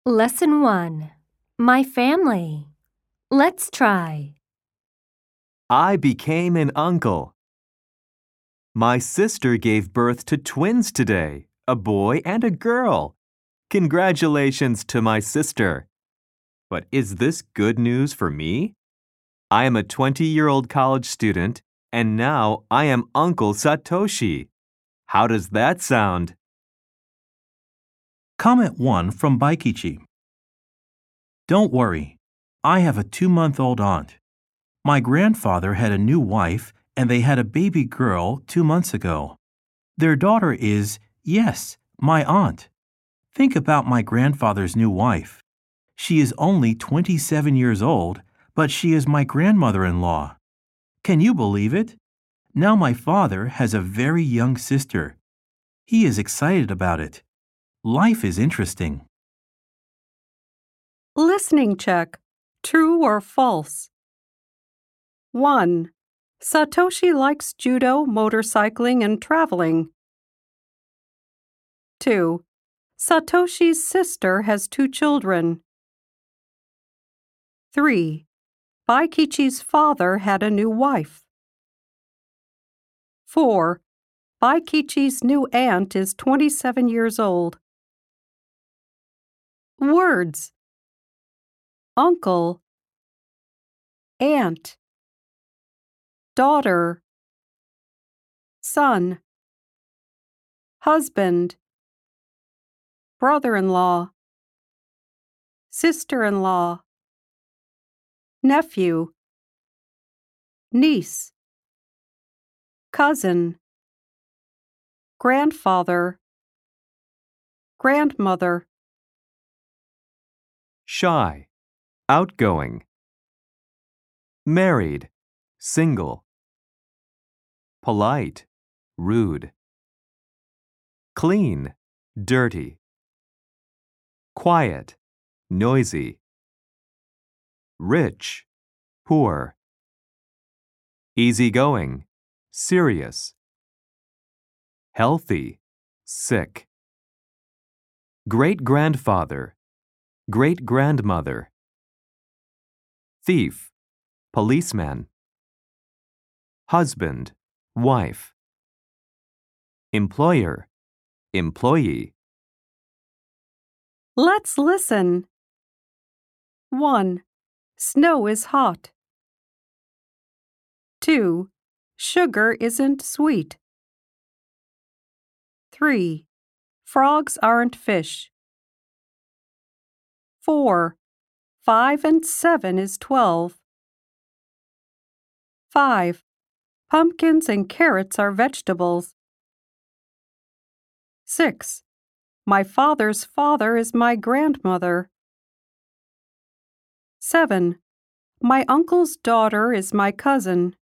Lesson 1. My family. Let's try. I became an uncle. My sister gave birth to twins today, a boy and a girl. Congratulations to my sister. But is this good news for me? I am a 20-year-old college student, and now I am Uncle Satoshi. How does that sound? Comment 1 from Baikichi. Don't worry, I have a 2-month-old aunt. My grandfather had a new wife and they had a baby girl 2 months ago. Their daughter is, yes, my aunt. Think about my grandfather's new wife. She is only 27 years old, but she is my grandmother-in-law. Can you believe it? Now my father has a very young sister. He is excited about it. Life is interesting. Listening check. True or false? 1. Satoshi likes judo, motorcycling, and traveling. 2. Satoshi's sister has 2 children. 3. Baikichi's father had a new wife. 4. Baikichi's new aunt is 27 years old. Words: uncle, aunt, daughter, son, husband, brother-in-law, sister-in-law, nephew, niece, cousin, grandfather, grandmother. Shy, outgoing. Married, single. Polite, rude. Clean, dirty. Quiet, noisy. Rich, poor. Easygoing, serious. Healthy, sick. Great-grandfather, great-grandmother. Thief, policeman. Husband, wife. Employer, employee. Let's listen. 1. Snow is hot. 2. Sugar isn't sweet. 3. Frogs aren't fish. 4. 5 and 7 is 12. 5. Pumpkins and carrots are vegetables. 6. My father's father is my grandmother. 7. My uncle's daughter is my cousin.